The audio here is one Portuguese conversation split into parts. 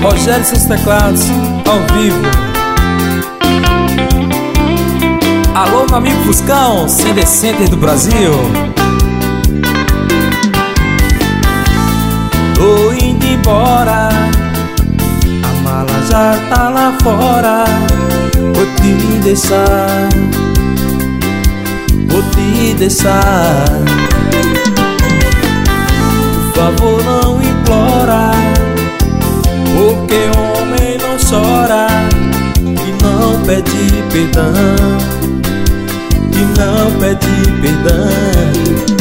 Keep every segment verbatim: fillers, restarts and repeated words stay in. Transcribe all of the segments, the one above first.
Rogério e seus teclados, ao vivo. Alô, meu amigo Fuscão, C D Center do Brasil. Tô indo embora, a mala já tá lá fora. Vou te deixar, vou te deixar. Por favor, não implora, porque homem não chora e não pede perdão, e não pede perdão.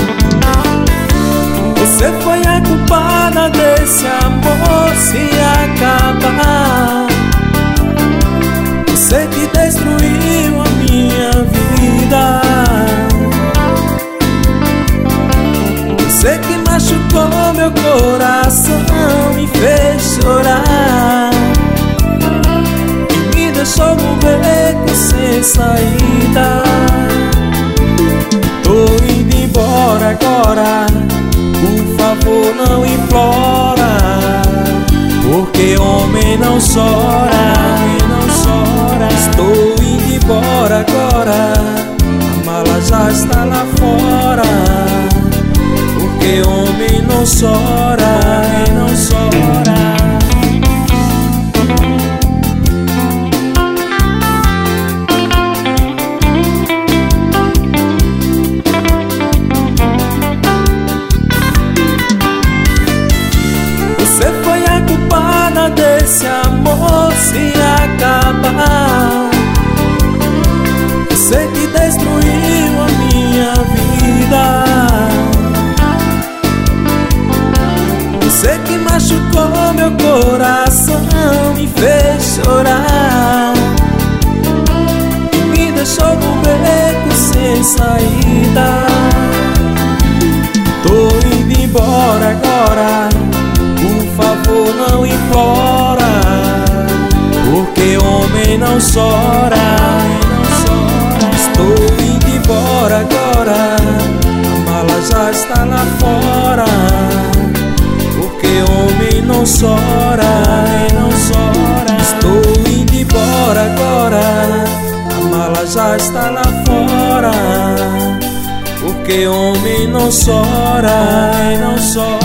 Você foi a culpada desse amor se acabar. Você que destruiu a minha vida. Você que machucou meu coração, me fez chorar e me deixou no beco sem saída. Tô indo embora agora, por favor não implora, porque homem não chora, não chora. Estou indo embora agora, a mala já está lá fora, porque homem não chora, não chora. Você foi a culpada desse amor se acabar. Você que destruiu a minha vida. Você que machucou meu coração, me fez chorar e me deixou no beco sem saída. Tô indo embora agora, por favor não implora, porque homem não chora, não chora. Estou indo embora agora, a mala já está lá fora, porque homem não chora, não chora. Estou indo embora agora, a mala já está lá fora, porque homem não chora, não chora.